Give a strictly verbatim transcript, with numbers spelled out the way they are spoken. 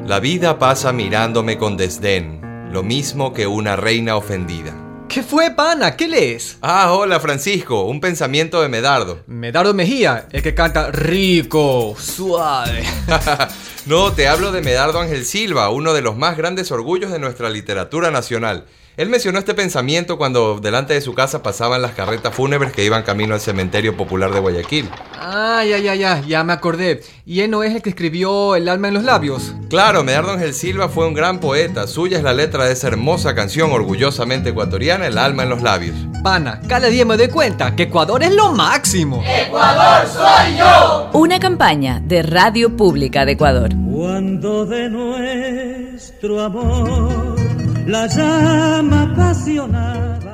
La vida pasa mirándome con desdén, lo mismo que una reina ofendida. ¿Qué fue, pana? ¿Qué lees? Ah, hola Francisco, un pensamiento de Medardo. Medardo Mejía, el que canta rico, suave. No, te hablo de Medardo Ángel Silva, uno de los más grandes orgullos de nuestra literatura nacional. Él mencionó este pensamiento cuando delante de su casa pasaban las carretas fúnebres que iban camino al cementerio popular de Guayaquil. Ah, ya, ya, ya, ya me acordé. ¿Y él no es el que escribió El alma en los labios? Claro, Medardo Ángel Silva fue un gran poeta. Suya es la letra de esa hermosa canción orgullosamente ecuatoriana, El alma en los labios. Pana, cada día me doy cuenta que Ecuador es lo máximo. ¡Ecuador soy yo! Una campaña de Radio Pública de Ecuador. Cuando de nuestro amor la llama apasionada